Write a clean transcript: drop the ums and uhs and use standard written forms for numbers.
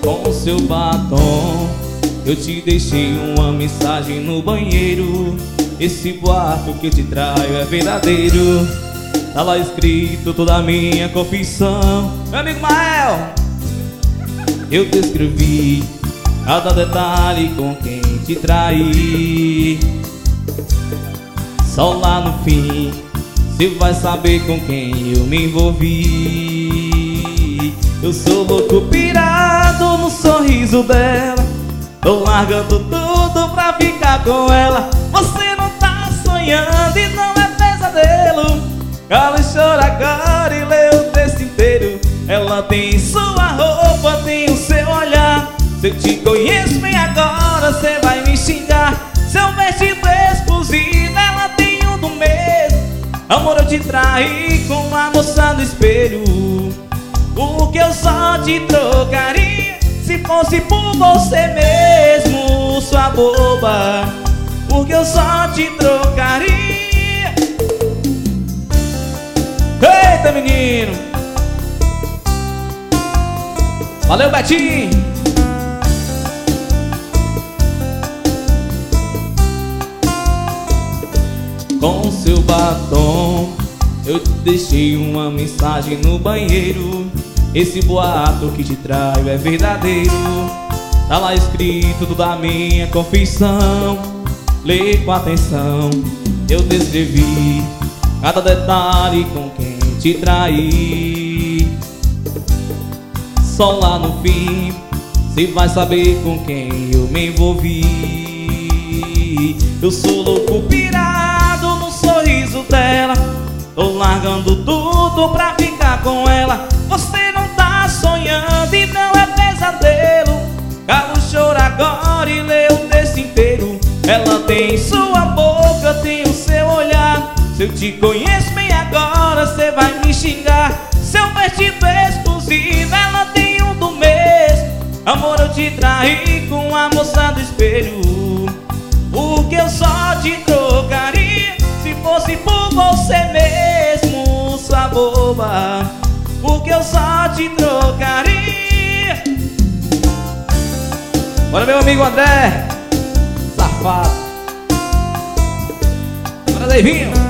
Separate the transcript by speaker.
Speaker 1: Com seu batom eu te deixei uma mensagem no banheiro. Esse boato que te traio é verdadeiro. Tá lá escrito toda a minha confissão. Meu amigo Mael, eu descrevi cada detalhe com quem te traí. Só lá no fim cê vai saber com quem eu me envolvi. Eu sou louco pirado no sorriso dela. Tô largando tudo pra ficar com ela. Você não tá sonhando e não é pesadelo. Cala e chora agora e lê o texto inteiro. Ela tem sua roupa, tem o seu olhar. Se eu te conheço bem agora, cê vai me xingar. Seu vestido exclusivo, ela tem um do mesmo. Amor, eu te traí com a moça do espelho. O que eu só te trocaria se fosse por você mesmo, sua boba. Porque eu só te trocaria. Eita, menino! Valeu, Betinho! Com seu batom eu te deixei uma mensagem no banheiro. Esse boato que te traio é verdadeiro. Tá lá escrito toda a minha confissão. Lê com atenção. Eu descrevi cada detalhe com quem te traí. Só lá no fim cê vai saber com quem eu me envolvi. Eu sou louco pirado no sorriso dela. Tô largando tudo pra ficar com ela. Você não tá sonhando e não é pesadelo. Cala o choro agora e lê o texto inteiro. Ela tem sua boca, tem o seu olhar. Se eu te conheço bem agora, cê vai me xingar. Seu vestido exclusivo, ela tem um do mesmo. Amor, eu te traí com a moça do espelho. O que eu só te trocaria se fosse por você mesmo, sua boba. Porque eu só te trocaria. Bora, meu amigo André, safado. Bora, Leivinho.